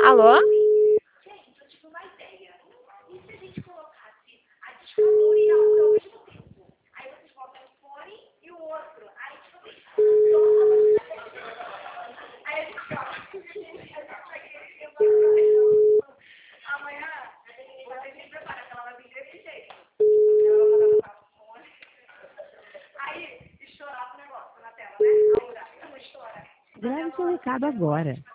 Alô? Gente, eu tive uma ideia. E se a gente colocasse a discador e a Aura ao mesmo tempo? Aí vocês botam um fone e o outro. Aí, tipo assim, aí a gente fala. Amanhã, vocês se preparam, que ela vai vir desse jeito. Ela vai botar o fone. Aí, estourar o negócio na tela, né? Aura, não estoura. Grave seu recado agora.